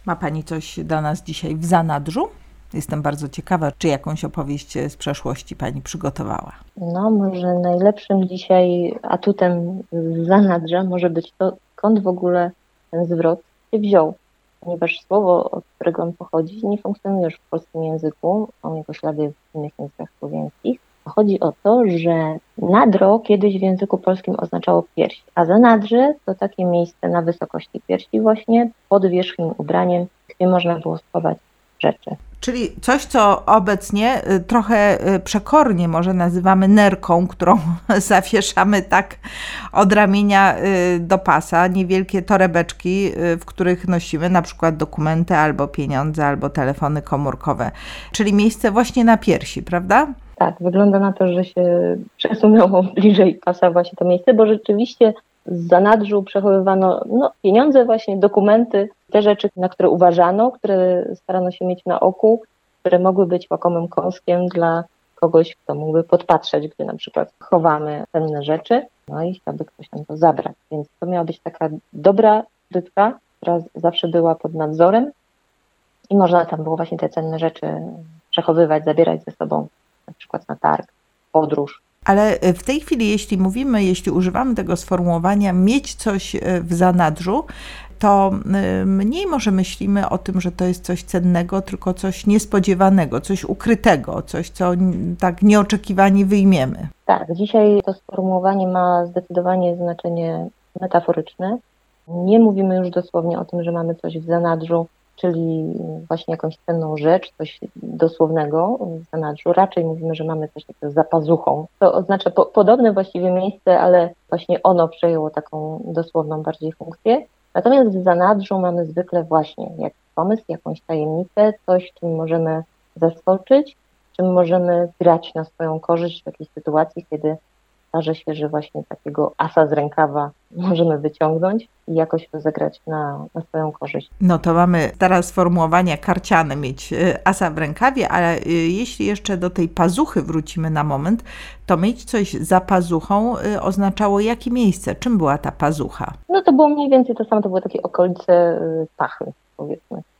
Ma Pani coś dla nas dzisiaj w zanadrzu? Jestem bardzo ciekawa, czy jakąś opowieść z przeszłości Pani przygotowała. No, może najlepszym dzisiaj atutem z zanadrza może być to, skąd w ogóle ten zwrot się wziął. Ponieważ słowo, od którego on pochodzi, nie funkcjonuje już w polskim języku, są jego ślady w innych językach słowiańskich. Chodzi o to, że nadro kiedyś w języku polskim oznaczało pierś, a zanadrze to takie miejsce na wysokości piersi właśnie, pod wierzchnim ubraniem, gdzie można było schować rzeczy. Czyli coś, co obecnie trochę przekornie może nazywamy nerką, którą zawieszamy tak od ramienia do pasa, niewielkie torebeczki, w których nosimy na przykład dokumenty albo pieniądze, albo telefony komórkowe. Czyli miejsce właśnie na piersi, prawda? Tak, wygląda na to, że się przesunęło bliżej pasa właśnie to miejsce, bo rzeczywiście z zanadrzu przechowywano pieniądze właśnie, dokumenty, te rzeczy, na które uważano, które starano się mieć na oku, które mogły być łakomym kąskiem dla kogoś, kto mógłby podpatrzeć, gdy na przykład chowamy cenne rzeczy, no i chciałby ktoś nam to zabrać. Więc to miała być taka dobra skrytka, która zawsze była pod nadzorem i można tam było właśnie te cenne rzeczy przechowywać, zabierać ze sobą, na przykład na targ, podróż. Ale w tej chwili, jeśli używamy tego sformułowania mieć coś w zanadrzu, to mniej może myślimy o tym, że to jest coś cennego, tylko coś niespodziewanego, coś ukrytego, coś, co tak nieoczekiwanie wyjmiemy. Tak, dzisiaj to sformułowanie ma zdecydowanie znaczenie metaforyczne. Nie mówimy już dosłownie o tym, że mamy coś w zanadrzu, czyli właśnie jakąś cenną rzecz, coś dosłownego w zanadrzu. Raczej mówimy, że mamy coś takiego za pazuchą. To oznacza podobne właściwie miejsce, ale właśnie ono przejęło taką dosłowną bardziej funkcję. Natomiast w zanadrzu mamy zwykle właśnie jakiś pomysł, jakąś tajemnicę, coś, czym możemy zaskoczyć, czym możemy grać na swoją korzyść w takiej sytuacji, kiedy zdarzy się, że właśnie takiego asa z rękawa możemy wyciągnąć i jakoś rozegrać na swoją korzyść. No to mamy teraz sformułowania karciane, mieć asa w rękawie, ale jeśli jeszcze do tej pazuchy wrócimy na moment, to mieć coś za pazuchą oznaczało jakie miejsce? Czym była ta pazucha? No to było mniej więcej to samo, to były takie okolice pachy, powiedzmy.